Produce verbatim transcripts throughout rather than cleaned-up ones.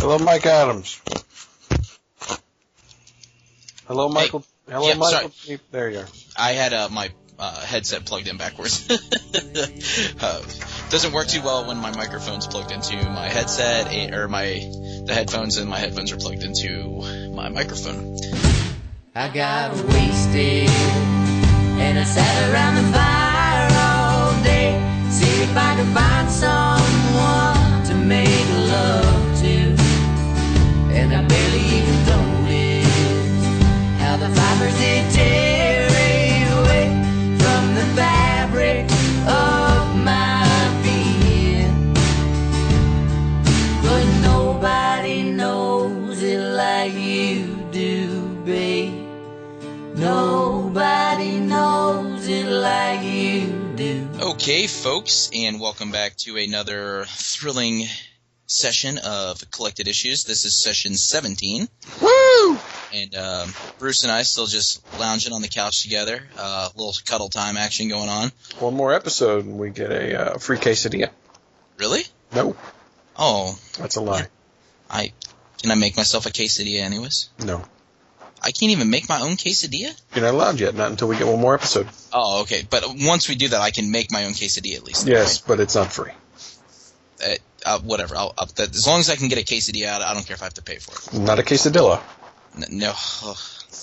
Hello, Mike Adams. Hello, Michael. Hey. Hello, yeah, Michael. Sorry. There you are. I had uh, my uh, headset plugged in backwards. uh, doesn't work too well when my microphone's plugged into my headset, or my the headphones, and my headphones are plugged into my microphone. I got wasted, and I sat around the fire all day, see if I could find someone to make love to, and I barely even noticed how the fibers they tear away from the fabric of my being, but nobody knows it like you do, babe. Nobody knows it like you do. Okay, folks, and welcome back to another thrilling session of Collected Issues. This is session seventeen. Woo! And um, Bruce and I still just lounging on the couch together. A uh, little cuddle time action going on. One more episode and we get a uh, free quesadilla. Really? No. Oh. That's a lie. I Can I make myself a quesadilla anyways? No. I can't even make my own quesadilla? You're not allowed yet, not until we get one more episode. Oh, okay. But once we do that, I can make my own quesadilla at least. Yes, right? But it's not free. Uh, uh, whatever. I'll, I'll, that, as long as I can get a quesadilla out, I don't care if I have to pay for it. Not a quesadilla. N- no. Ugh.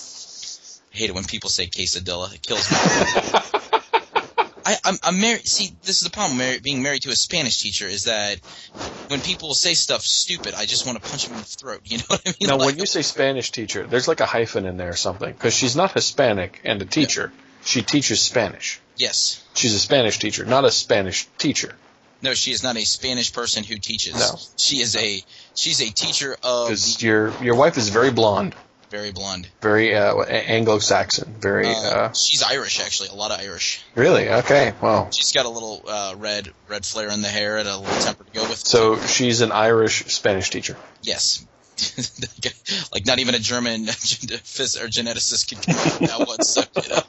I hate it when people say quesadilla. It kills me. I, I'm, I'm married. See, this is the problem. Mar- being married to a Spanish teacher is that when people say stuff stupid, I just want to punch them in the throat. You know what I mean? Now, like, when you say Spanish teacher, there's like a hyphen in there or something, because she's not Hispanic and a teacher. Yeah. She teaches Spanish. Yes. She's a Spanish teacher, not a Spanish teacher. No, she is not a Spanish person who teaches. No. She is a she's a teacher of. Because your your wife is very blonde. Very blonde. Very uh, Anglo-Saxon. Very. Uh, uh, she's Irish, actually. A lot of Irish. Really? Okay. Wow. She's got a little uh, red red flare in the hair and a little temper to go with. So she's an Irish Spanish teacher. Yes. Like not even a German phys- or geneticist could confirm that one. So,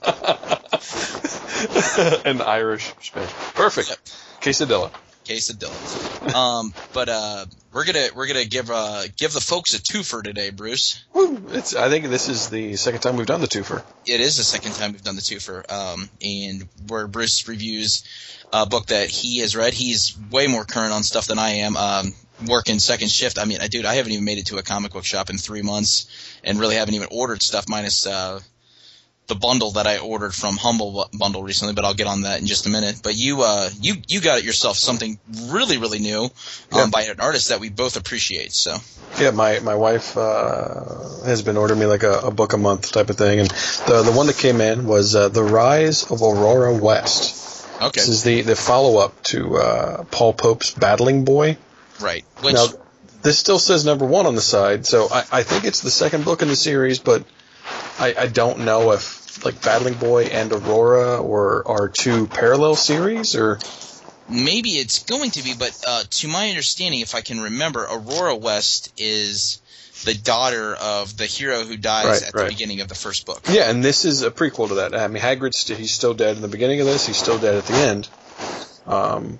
you know. An Irish Spanish. Perfect. Yep. Quesadilla. Quesadilla. um, but uh, we're gonna we're gonna give uh give the folks a twofer today, Bruce. Woo. It's. I think this is the second time we've done the twofer. It is the second time we've done the twofer. Um, and where Bruce reviews a book that he has read. He's way more current on stuff than I am. Um, working second shift. I mean, I, dude, I haven't even made it to a comic book shop in three months, and really haven't even ordered stuff minus uh. the bundle that I ordered from Humble Bundle recently, but I'll get on that in just a minute. But you, uh, you, you got it yourself something really, really new, um, yeah. by an artist that we both appreciate. So yeah, my my wife uh, has been ordering me like a, a book a month type of thing, and the the one that came in was uh, The Rise of Aurora West. Okay, this is the the follow up to uh, Paul Pope's Battling Boy. Right. Which, now, this still says number one on the side, so I, I think it's the second book in the series, but I, I don't know if like Battling Boy and Aurora or are two parallel series, or maybe it's going to be. But uh, to my understanding, if I can remember, Aurora West is the daughter of the hero who dies right, at right. the beginning of the first book. Yeah, and this is a prequel to that. I mean, Hagrid's st- he's still dead in the beginning of this. He's still dead at the end. Um,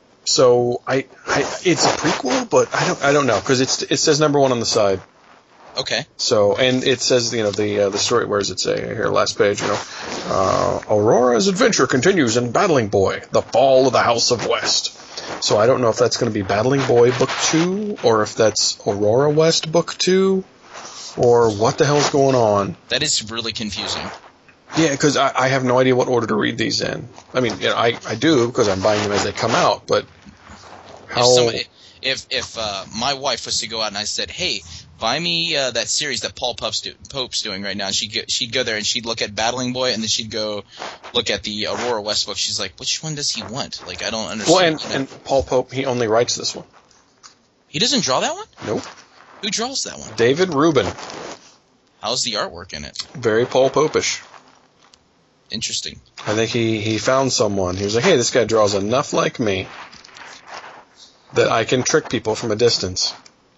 so I, I it's a prequel, but I don't I don't know because it's it says number one on the side. Okay. So, and it says, you know, the uh, the story, where does it say here, last page, you know, uh, Aurora's adventure continues in Battling Boy, the fall of the House of West. So I don't know if that's going to be Battling Boy book two, or if that's Aurora West book two, or what the hell's going on. That is really confusing. Yeah, because I, I have no idea what order to read these in. I mean, you know, I, I do, because I'm buying them as they come out, but how... If, somebody, if, if uh, my wife was to go out and I said, hey, buy me uh, that series that Paul Pope's, do- Pope's doing right now. And she'd go, she'd go there and she'd look at Battling Boy, and then she'd go look at the Aurora West book. She's like, which one does he want? Like, I don't understand. Well, and, you know? and Paul Pope, he only writes this one. He doesn't draw that one? Nope. Who draws that one? David Rubin. How's the artwork in it? Very Paul Pope-ish. Interesting. I think he, he found someone. He was like, hey, this guy draws enough like me that I can trick people from a distance.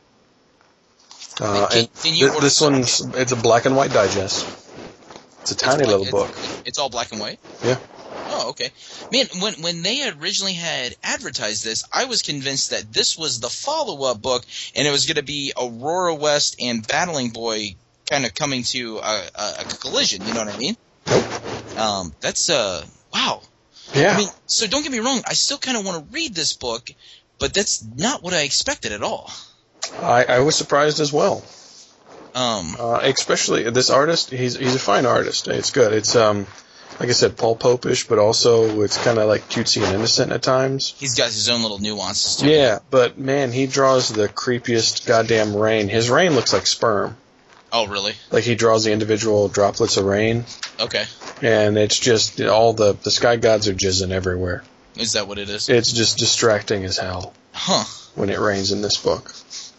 Uh, can, and can you th- this some- one's, it's a black and white digest. It's a tiny it's little black, book. It's, it's all black and white? Yeah. Oh, Oh, okay. Man, when when they originally had advertised this, I was convinced that this was the follow-up book, and it was going to be Aurora West and Battling Boy kind of coming to a, a, a collision. You know what I mean? Nope. Um, that's uh, wow. Yeah. I mean, so don't get me wrong. I still kind of want to read this book, but that's not what I expected at all. I, I was surprised as well. Um, uh, especially this artist. He's he's a fine artist. It's good. It's um, like I said, Paul Popish, but also it's kind of like cutesy and innocent at times. He's got his own little nuances too. Yeah, but man, he draws the creepiest goddamn rain. His rain looks like sperm. Oh, really? Like he draws the individual droplets of rain. Okay. And it's just all the the sky gods are jizzing everywhere. Is that what it is? It's just distracting as hell. Huh. When it rains in this book.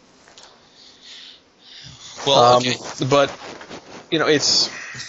Well, um, okay. But you know, it's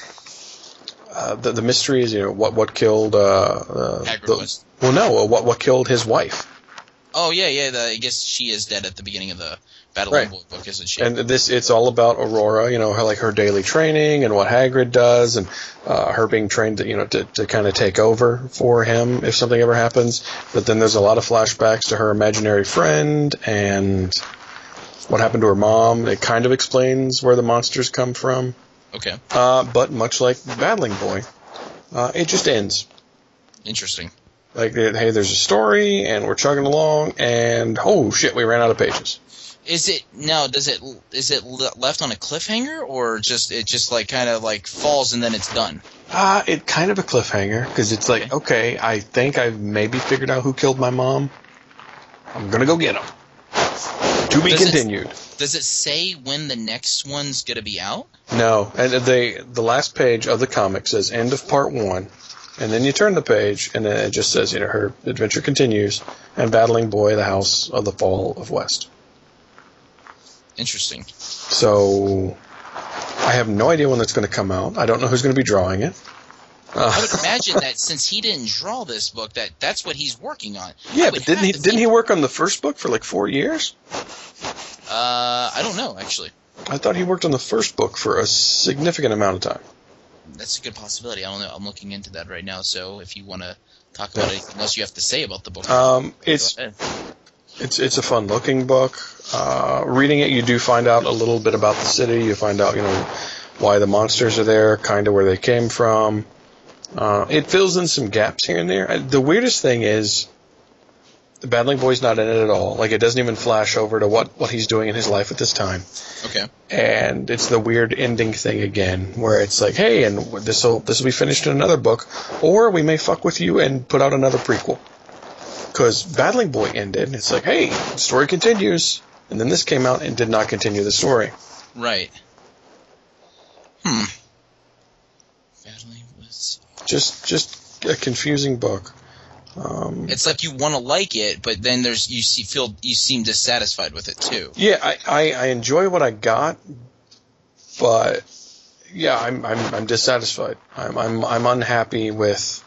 uh, the the mystery is you know what what killed uh, uh Hagrid the, West. Well, no, what what killed his wife. Oh yeah, yeah. The, I guess she is dead at the beginning of the Battling Right. Boy book, isn't she? And this, it's all about Aurora, you know, her, like her daily training and what Hagrid does, and uh, her being trained, to, you know, to, to kind of take over for him if something ever happens. But then there's a lot of flashbacks to her imaginary friend and what happened to her mom. It kind of explains where the monsters come from. Okay. Uh, but much like Battling Boy, uh, it just ends. Interesting. Like, hey, there's a story, and we're chugging along, and oh shit, we ran out of pages. Is it now? Does it is it left on a cliffhanger, or just it just like kind of like falls and then it's done? Uh, it kind of a cliffhanger, because it's like, okay, I think I've maybe figured out who killed my mom. I'm gonna go get him. To be Does continued. It, does it say when the next one's gonna be out? No, and they the last page of the comic says end of part one, and then you turn the page, and then it just says, you know, her adventure continues, and Battling Boy, the House of the Fall of West. Interesting. So, I have no idea when that's going to come out. I don't know who's going to be drawing it. Uh, I would imagine that since he didn't draw this book, that that's what he's working on. yeah, but didn't he didn't he work on the first book for like four years? Uh, I don't know actually. I thought he worked on the first book for a significant amount of time. That's a good possibility. I don't know. I'm looking into that right now. So if you want to talk about anything else you have to say about the book, Um, it's it's it's a fun looking book. Uh, reading it, you do find out a little bit about the city. You find out, you know, why the monsters are there, kind of where they came from. Uh, it fills in some gaps here and there. The weirdest thing is, the Battling Boy's not in it at all. Like, it doesn't even flash over to what, what he's doing in his life at this time. Okay. And it's the weird ending thing again, where it's like, hey, and this will this will be finished in another book, or we may fuck with you and put out another prequel. Because Battling Boy ended, and it's like, hey, the story continues. And then this came out and did not continue the story. Right. Hmm. Battling was. Just, just a confusing book. Um, It's like you want to like it, but then there's you see feel you seem dissatisfied with it too. yeah, I, I, I enjoy what I got, but yeah, I'm I'm I'm dissatisfied. I'm I'm I'm unhappy with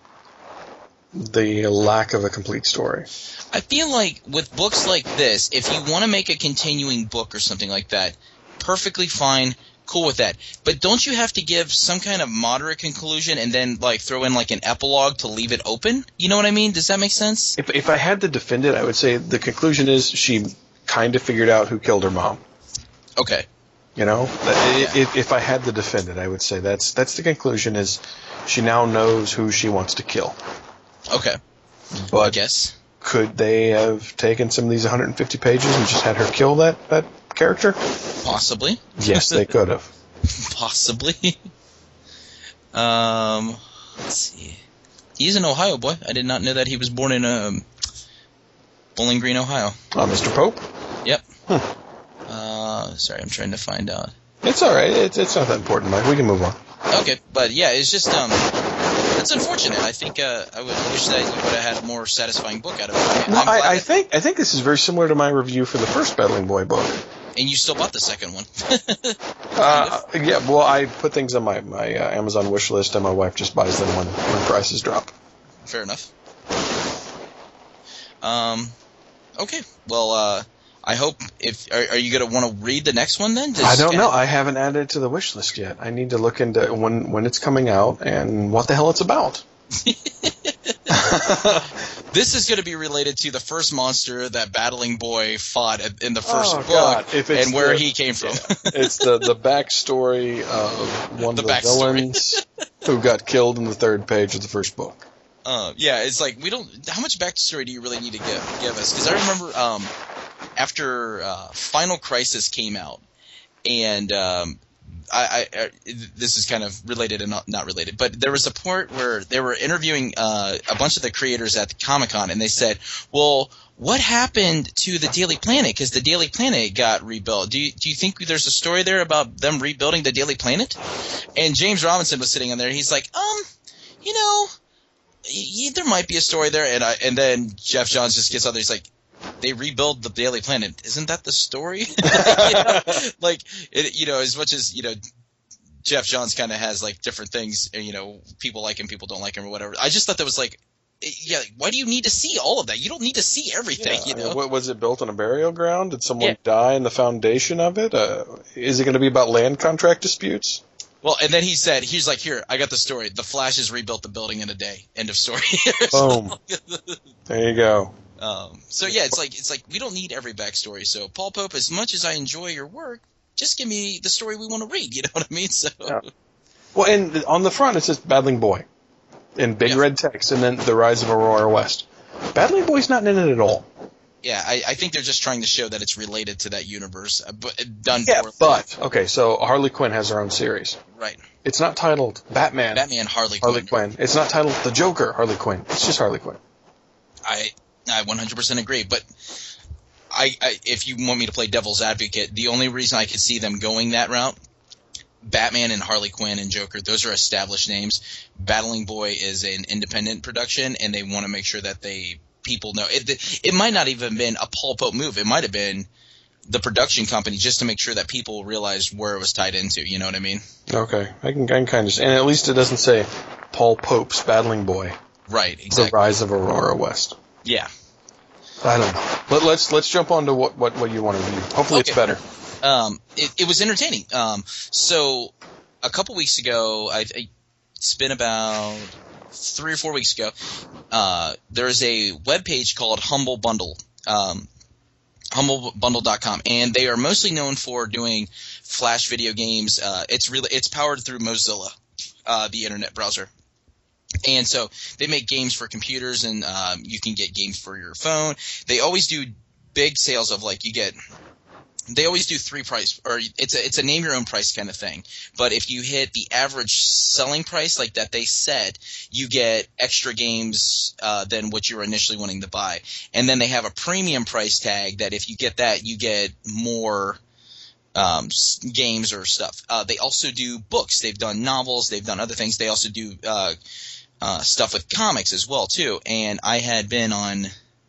the lack of a complete story. I feel like with books like this, if you want to make a continuing book or something like that, perfectly fine, cool with that. But don't you have to give some kind of moderate conclusion and then like throw in like an epilogue to leave it open? You know what I mean? Does that make sense? If if I had to defend it, I would say the conclusion is she kind of figured out who killed her mom. Okay. You know, Yeah. if, if I had to defend it, I would say that's that's the conclusion is she now knows who she wants to kill. Okay. But I guess. could they have taken some of these one hundred fifty pages and just had her kill that, that character? Possibly. Yes, they could have. Possibly. um, let's see. He's an Ohio boy. I did not know that he was born in um, Bowling Green, Ohio. Uh, Mister Pope? Yep. Hmm. Uh, sorry, I'm trying to find out. It's all right. It's, it's not that important, Mike. We can move on. Okay, but yeah, it's just um, it's unfortunate. I think uh, I would wish that you would have had a more satisfying book out of it. I mean, Well, I'm I, glad I that- think I think this is very similar to my review for the first Battling Boy book. and you still bought the second one. Uh, yeah, well, I put things on my, my uh, Amazon wish list, and my wife just buys them when, when prices drop. Fair enough. Um, okay. Well, uh, I hope if are, are you gonna want to read the next one then? Just I don't kinda- know. I haven't added it to the wish list yet. I need to look into when when it's coming out and what the hell it's about. This is going to be related to the first monster that Battling Boy fought in the first Oh, book, God. If it's and where the- he came from. Yeah. It's the, the backstory of one The of the backstory. villains who got killed in the third page of the first book. Uh, yeah, it's like we don't. How much backstory do you really need to give give us? Because I remember um, after uh, Final Crisis came out, and um, I, I, I this is kind of related and not, not related, but there was a part where they were interviewing uh, a bunch of the creators at the Comic-Con, and they said, "Well, what happened to the Daily Planet? Because the Daily Planet got rebuilt. Do you, do you think there's a story there about them rebuilding the Daily Planet?" And James Robinson was sitting in there. He's like, um, you know. Y- there might be a story there, and I, and then Jeff Johns just gets out there. He's like, "They rebuild the Daily Planet. Isn't that the story?" You know? Like, it, you know, as much as you know, Jeff Johns kind of has like different things. You know, people like him, people don't like him, or whatever. I just thought that was like, yeah, why do you need to see all of that? You don't need to see everything. Yeah, you I mean, know, what, was it built on a burial ground? Did someone Yeah. die in the foundation of it? Uh, is it going to be about land contract disputes? well, and then he said, he's like, "Here, I got the story. The Flash has rebuilt the building in a day. End of story." Boom. There you go. Um, so yeah, it's like it's like we don't need every backstory. So Paul Pope, as much as I enjoy your work, just give me the story we want to read. You know what I mean? So Yeah. Well, and on the front it says Battling Boy in big Yeah. red text, and then The Rise of Aurora West. Battling Boy's not in it at all. yeah, I, I think they're just trying to show that it's related to that universe, uh, but done Yeah, poorly. but okay, so Harley Quinn has her own series. Right, It's not titled Batman, Batman, Harley, Harley Quinn. Quinn. It's not titled The Joker, Harley Quinn. It's just Harley Quinn. I I one hundred percent agree, but I, I if you want me to play devil's advocate, the only reason I could see them going that route, Batman and Harley Quinn and Joker, those are established names. Battling Boy is an independent production, and they want to make sure that they people know it. It might not even been a Paul Pope move. It might have been the production company just to make sure that people realized where it was tied into. You know what I mean? Okay, I can, I can kind of, and at least it doesn't say Paul Pope's Battling Boy, Right. The Exactly. Rise of Aurora West. Yeah. I don't know. Let, let's let's jump on to what, what, what you want to review. Hopefully it's Okay. better. Um, it, it was entertaining. Um, so a couple weeks ago, I, I it's been about three or four weeks ago. Uh, there's a webpage called Humble Bundle, um, humble bundle dot com, and they are mostly known for doing Flash video games. Uh, it's really it's powered through Mozilla, uh, the internet browser. And so they make games for computers, and um, you can get games for your phone. They always do big sales of like you get. They always do three price, or it's a it's a name your own price kind of thing. But if you hit the average selling price like that they said, you get extra games uh, than what you were initially wanting to buy. And then they have a premium price tag that if you get that, you get more um, s- games or stuff. Uh, they also do books. They've done novels. They've done other things. They also do uh, uh, stuff with comics as well too. And I had been on.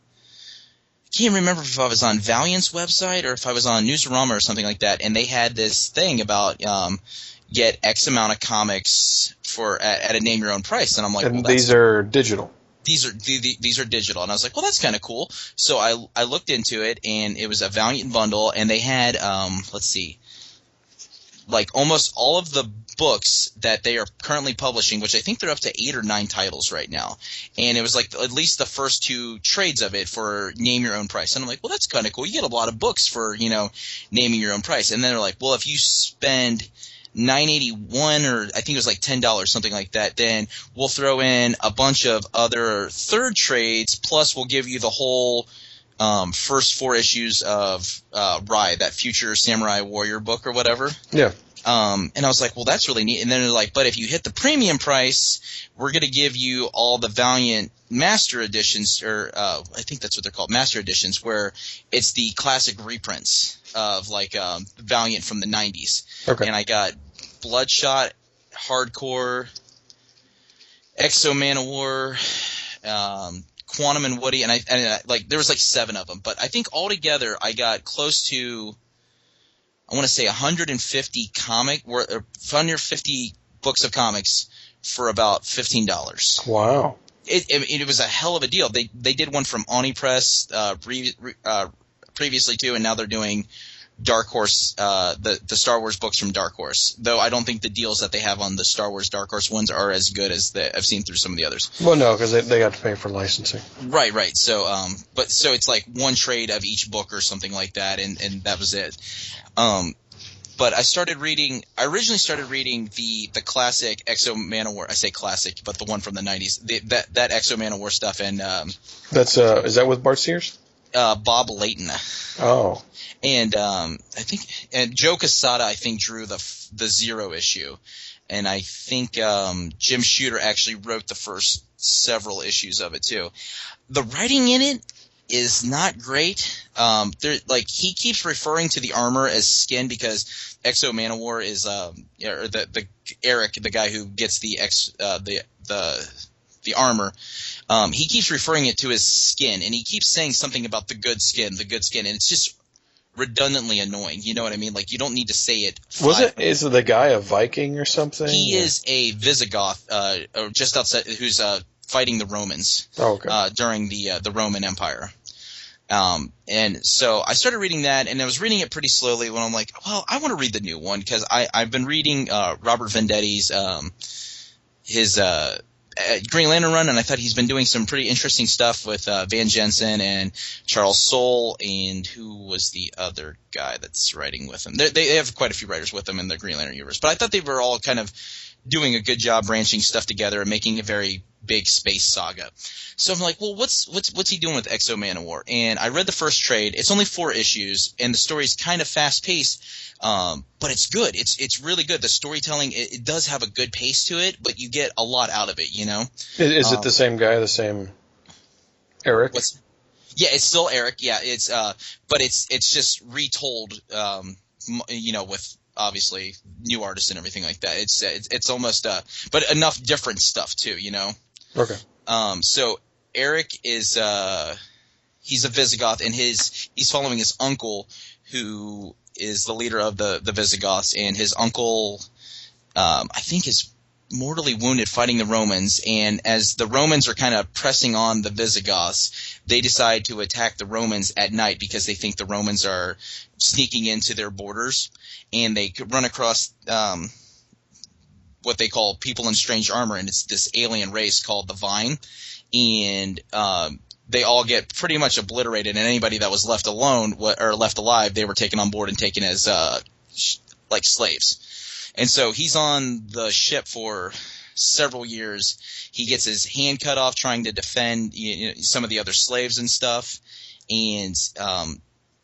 Can't remember if I was on Valiant's website or if I was on Newsarama or something like that, and they had this thing about um, get X amount of comics for at, at a name your own price, and I'm like, And well, that's, these are digital. these are the, the, these are digital, and I was like, well, that's kind of cool. So I I looked into it, and it was a Valiant bundle, and they had um let's see, like almost all of the books that they are currently publishing, which I think they're up to eight or nine titles right now. And it was like at least the first two trades of it for name your own price. And I'm like, well, that's kind of cool. You get a lot of books for, you know, naming your own price. And then they're like, well, if you spend nine eighty-one or I think it was like ten dollars, something like that, then we'll throw in a bunch of other third trades, plus we'll give you the whole um, first four issues of uh, Rai, that Future Samurai Warrior book or whatever. Yeah. Um, and I was like, well, that's really neat. And then they're like, but if you hit the premium price, we're going to give you all the Valiant Master Editions, or uh, I think that's what they're called, Master Editions, where it's the classic reprints of like um, Valiant from the nineties. Okay. And I got Bloodshot, Hardcore, Exo Manowar, um, Quantum and Woody, and I, and I like there was like seven of them. But I think altogether I got close to, I want to say one hundred fifty comic, or one hundred fifty books of comics for about fifteen dollars. Wow. It, it it was a hell of a deal. They they did one from Oni Press uh, pre, uh, previously too, and now they're doing Dark Horse, uh, the the Star Wars books from Dark Horse. Though I don't think the deals that they have on the Star Wars Dark Horse ones are as good as the, I've seen through some of the others. Well, no, because they they got to pay for licensing. Right, right. So, um, but so it's like one trade of each book or something like that, and and that was it. Um, but I started reading. I originally started reading the the classic Exo Manowar. I say classic, but the one from the nineties. The, that that Exo Manowar stuff, and um, That's uh, is that with Bart Sears? uh, Bob Layton. Oh. And um, I think and Joe Quesada, I think, drew the the Zero issue, and I think um, Jim Shooter actually wrote the first several issues of it too. The writing in it is not great. Um, there, like he keeps referring to the armor as skin because Exo Manowar is um, or the the Eric, the guy who gets the ex uh, the the the armor. Um, he keeps referring it to as skin, and he keeps saying something about the good skin, the good skin, and it's just redundantly annoying. You know what I mean? Like, you don't need to say it. Was it? Is the guy a Viking or something? He or? is a Visigoth, uh, or just outside, who's uh, fighting the Romans Oh, okay. uh, during the uh, the Roman Empire. Um, and so I started reading that, and I was reading it pretty slowly when I'm like, well, I want to read the new one because I I've been reading uh, Robert Vendetti's um, his uh, uh, Green Lantern run, and I thought he's been doing some pretty interesting stuff with uh, Van Jensen and Charles Soule, and who was the other guy that's writing with him? They're, they have quite a few writers with them in the Green Lantern universe, but I thought they were all kind of doing a good job branching stuff together and making a very big space saga. So I'm like, well, what's what's what's he doing with Exo Manowar? And I read the first trade. It's only four issues, and the story's kind of fast paced. Um, but it's good. It's it's really good. The storytelling, it, it does have a good pace to it, but you get a lot out of it, you know? Is, is um, it the same guy, the same Eric? What's, yeah, it's still Eric. Yeah, it's uh, but it's it's just retold, um, you know, with obviously new artists and everything like that. It's it's, it's almost uh, but enough different stuff too, you know? Okay. Um, so Eric is uh, he's a Visigoth, and his he's following his uncle, who is the leader of the, the Visigoths, and his uncle, um, I think, is mortally wounded fighting the Romans. And as the Romans are kind of pressing on the Visigoths, they decide to attack the Romans at night because they think the Romans are sneaking into their borders. And they run across um, what they call people in strange armor, and it's this alien race called the Vine. And um, they all get pretty much obliterated, and anybody that was left alone or left alive, they were taken on board and taken as uh, sh- like slaves. And so he's on the ship for several years. He gets his hand cut off trying to defend you know, some of the other slaves and stuff, and um,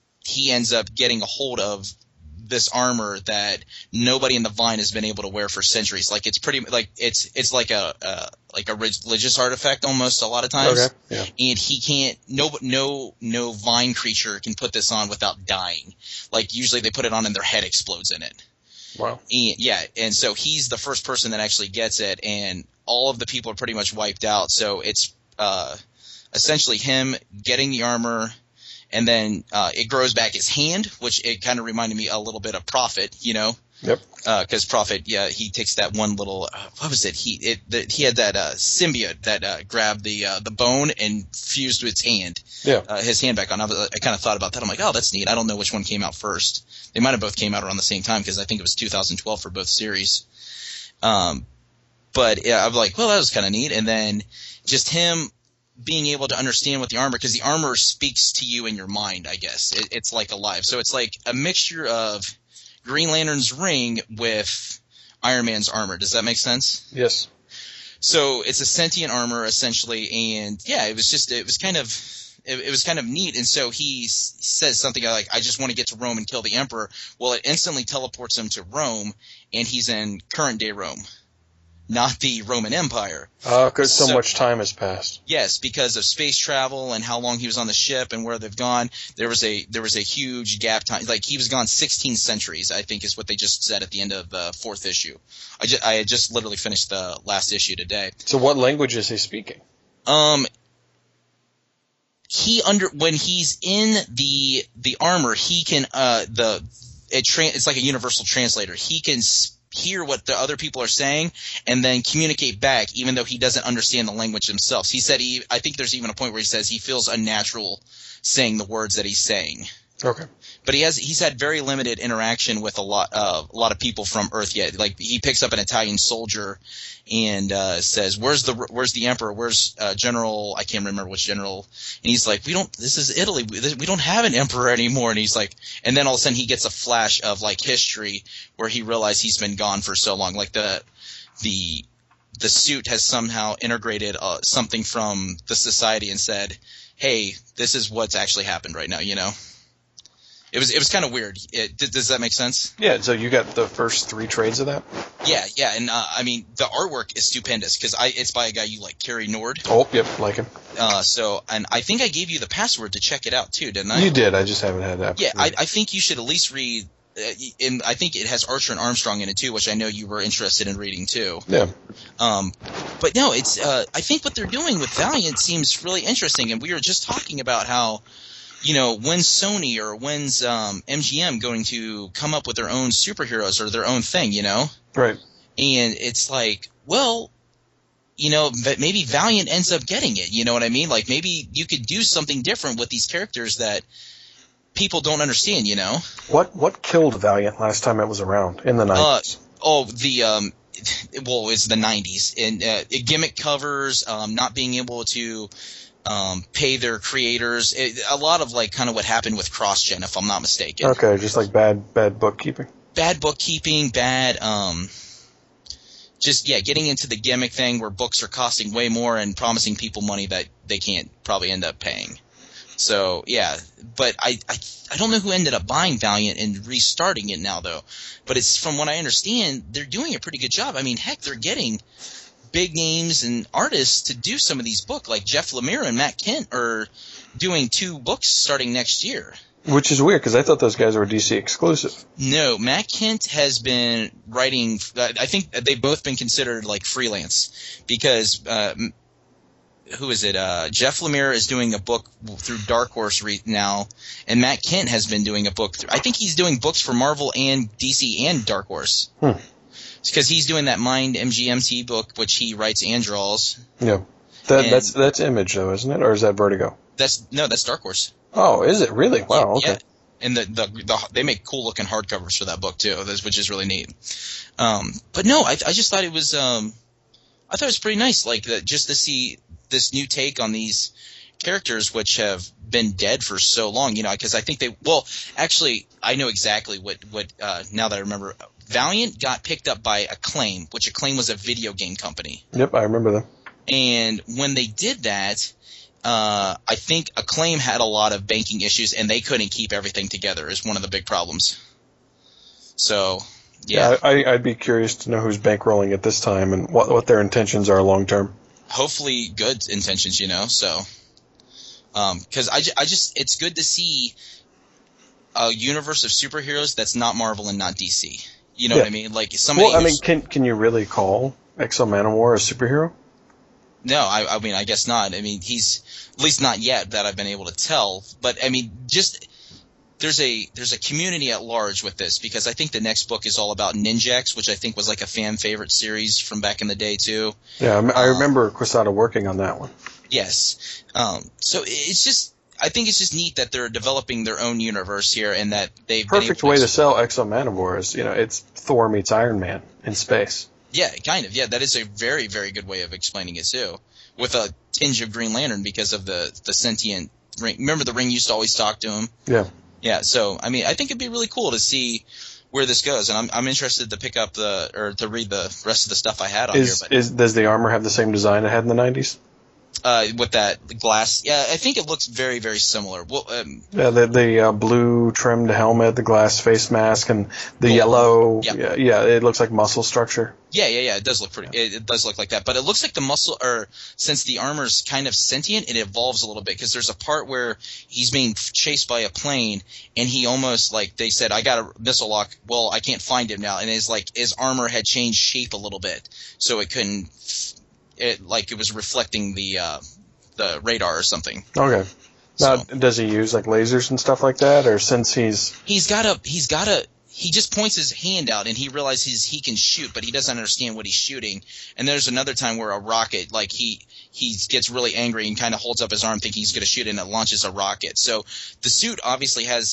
he ends up getting a hold of this armor that nobody in the Vine has been able to wear for centuries. Like it's pretty like it's it's like a uh, like a religious artifact almost a lot of times. Okay. Yeah. And he can't no no no Vine creature can put this on without dying. Like usually they put it on and their head explodes in it. Wow. And, yeah, and so he's the first person that actually gets it, and all of the people are pretty much wiped out. So it's uh, essentially him getting the armor. And then uh, it grows back his hand, which it kind of reminded me a little bit of Prophet, you know? Yep. Because uh, Prophet, yeah, he takes that one little uh, – what was it? He it the, he had that uh, symbiote that uh, grabbed the uh, the bone and fused with his hand. Yeah. Uh, his hand back on. I, was, I kind of thought about that. I'm like, oh, that's neat. I don't know which one came out first. They might have both came out around the same time because I think it was two thousand twelve for both series. Um, But, yeah, I'm like, well, that was kind of neat. And then just him – being able to understand what the armor, because the armor speaks to you in your mind, I guess. It, it's like alive. So it's like a mixture of Green Lantern's ring with Iron Man's armor. Does that make sense? Yes. So it's a sentient armor essentially, and yeah, it was just it was kind of it, it was kind of neat. And so he s- says something like, "I just want to get to Rome and kill the Emperor." Well, it instantly teleports him to Rome, and he's in current day Rome, not the Roman Empire. Uh, because so, So- much time has passed. Yes, because of space travel and how long he was on the ship and where they've gone, there was a there was a huge gap time. Like he was gone sixteen centuries, I think, is what they just said at the end of the fourth issue. I just, I had just literally finished the last issue today. So what language is he speaking? Um, he under when he's in the the armor, he can uh the it tra- it's like a universal translator. He can s- hear what the other people are saying and then communicate back, even though he doesn't understand the language himself. He said he. I think there's even a point where he says he feels unnatural saying the words that he's saying. Okay. but he has he's had very limited interaction with a lot uh, a lot of people from Earth yet. Like he picks up an Italian soldier and uh, says, "Where's the where's the emperor? Where's uh, General? I can't remember which general." And he's like, "We don't. This is Italy. We, we don't have an emperor anymore." And he's like, and then all of a sudden he gets a flash of like history where he realized he's been gone for so long. Like the the the suit has somehow integrated uh, something from the society and said, "Hey, this is what's actually happened right now." You know, it was it was kind of weird. It, does that make sense? Yeah. So you got the first three trades of that? Yeah, yeah, and uh, I mean the artwork is stupendous because I it's by a guy you like, Kerry Nord. Oh, yep, like him. Uh, so, and I think I gave you the password to check it out too, didn't I? You did. I just haven't had that. Yeah, I, I think you should at least read. Uh, and I think it has Archer and Armstrong in it too, which I know you were interested in reading too. Yeah. Um, but no, it's. Uh, I think what they're doing with Valiant seems really interesting, and we were just talking about how, you know, when's Sony or when's um, M G M going to come up with their own superheroes or their own thing, you know? Right. And it's like, well, you know, maybe Valiant ends up getting it. You know what I mean? Like maybe you could do something different with these characters that people don't understand, you know? What what killed Valiant last time it was around in the nineties? Uh, oh, the um, well, it's the nineties and uh, gimmick covers, um, not being able to um, pay their creators. It, a lot of like kind of what happened with CrossGen, if I'm not mistaken. Okay, just like bad bad bookkeeping. Bad bookkeeping, bad um. Just, yeah, getting into the gimmick thing where books are costing way more and promising people money that they can't probably end up paying. So, yeah, but I, I I don't know who ended up buying Valiant and restarting it now, though. But it's from what I understand, they're doing a pretty good job. I mean, heck, they're getting big names and artists to do some of these books. Like Jeff Lemire and Matt Kent are doing two books starting next year. Which is weird because I thought those guys were D C exclusive. No, Matt Kent has been writing – I think they've both been considered like freelance because uh, who is it? Uh, Jeff Lemire is doing a book through Dark Horse re- now, and Matt Kent has been doing a book – I think he's doing books for Marvel and D C and Dark Horse. Hmm. Because he's doing that Mind M G M T book, which he writes and draws. Yeah. That, And that's that's Image, though, isn't it? Or is that Vertigo? That's no, that's Dark Horse. Oh, is it really? Wow, Yeah, okay. yeah. And the, the the they make cool looking hardcovers for that book too, which is really neat. Um, but no, I I just thought it was um, I thought it was pretty nice, like the, just to see this new take on these characters which have been dead for so long, you know, because I think they well actually I know exactly what what uh, now that I remember. Valiant got picked up by Acclaim, which Acclaim was a video game company. Yep, I remember them. And when they did that, uh, I think Acclaim had a lot of banking issues, and they couldn't keep everything together is one of the big problems. So, yeah. yeah I, I'd be curious to know who's bankrolling at this time and what, what their intentions are long term. Hopefully good intentions, you know, so. Because um, I, I just – it's good to see a universe of superheroes that's not Marvel and not D C. You know yeah. what I mean? Like somebody Well, I mean, can can you really call X-O Manowar a superhero? No, I, I mean, I guess not. I mean, he's at least not yet that I've been able to tell. But I mean, just there's a there's a community at large with this because I think the next book is all about Ninjax, which I think was like a fan favorite series from back in the day too. Yeah, I um, remember Quesada working on that one. Yes. Um, so it's just I think it's just neat that they're developing their own universe here and that they've Perfect been able way to, to sell X-O Manowar is, you know, it's Thor meets Iron Man in space. Yeah, kind of. Yeah, that is a very, very good way of explaining it too, with a tinge of Green Lantern because of the the sentient ring. Remember, the ring used to always talk to him. Yeah. Yeah. So, I mean, I think it'd be really cool to see where this goes, and I'm I'm interested to pick up the or to read the rest of the stuff I had on Is here. But is does the armor have the same design it had in the nineties? uh, with that glass, yeah, I think it looks very, very similar. Well, um, Yeah, the the uh, blue trimmed helmet, the glass face mask, and the Well, yellow. yeah. Yeah, yeah, it looks like muscle structure. Yeah, yeah, yeah. It does look pretty. It, it does look like that, but it looks like the muscle, or since the armor's kind of sentient, it evolves a little bit because there's a part where he's being chased by a plane, and he almost like they said, "I got a missile lock." Well, I can't find him now, and his like his armor had changed shape a little bit, so it couldn't. It like it was reflecting the uh, the radar or something. Okay. Now, So- does he use like lasers and stuff like that, or since he's He's got a. He's got a. He just points his hand out and he realizes he can shoot, but he doesn't understand what he's shooting. And there's another time where a rocket, like he he gets really angry and kind of holds up his arm thinking he's going to shoot, and it launches a rocket. So the suit obviously has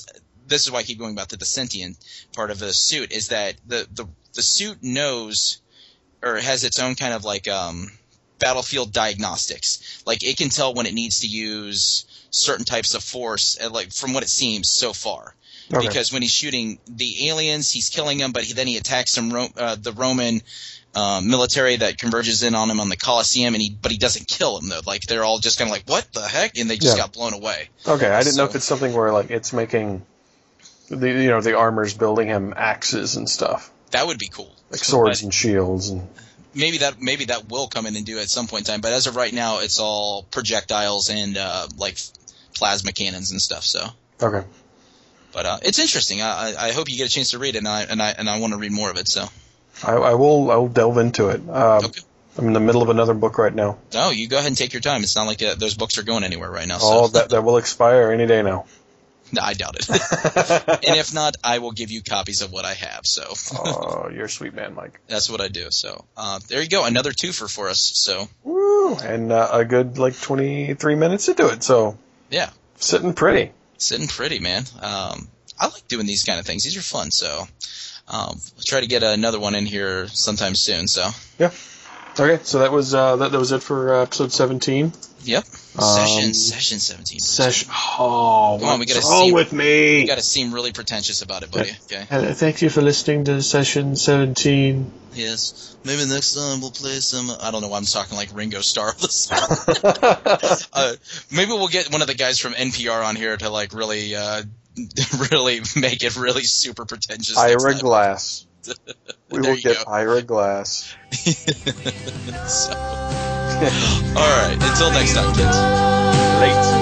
this is why I keep going about the, the sentient part of the suit, is that the, the, the suit knows or has its own kind of like um, battlefield diagnostics. Like it can tell when it needs to use certain types of force, like from what it seems so far. Okay. Because when he's shooting the aliens, he's killing them, but he, then he attacks some Ro- uh, the Roman uh, military that converges in on him on the Colosseum, and he but he doesn't kill them though. Like they're all just kind of like, what the heck, and they just yeah. got blown away. Okay, I didn't so, know if it's something where like it's making the you know the armor's building him axes and stuff. That would be cool, like swords but and shields and. Maybe that maybe that will come in and do it at some point in time, but as of right now, it's all projectiles and uh, like plasma cannons and stuff. So okay. But uh, it's interesting. I, I hope you get a chance to read it, and I and I and I want to read more of it. So, I, I will. I will delve into it. Um, okay. I'm in the middle of another book right now. Oh, you go ahead and take your time. It's not like uh, those books are going anywhere right now. Oh, so. that that will expire any day now. No, I doubt it. And if not, I will give you copies of what I have. So. Oh, you're a sweet man, Mike. That's what I do. So uh, there you go, another twofer for us. So. Woo! And uh, a good like twenty-three minutes into it. So. Yeah. Sitting pretty. Sitting pretty, man. Um, I like doing these kind of things. These are fun. So, um, we'll try to get another one in here sometime soon. So. Yeah. Okay. So that was uh, that. That was it for uh, episode seventeen. Yep. Session um, session seventeen. Session. Oh, come on, we gotta what's wrong seem, with me? We gotta seem really pretentious about it, buddy. Okay. Uh, thank you for listening to session seventeen. Yes. Maybe next time we'll play some. I don't know why I'm talking like Ringo Starr. uh, maybe we'll get one of the guys from N P R on here to like really, uh, really make it really super pretentious. Ira Glass. We will get go. Ira Glass. So. All right. Until next time, kids. Late.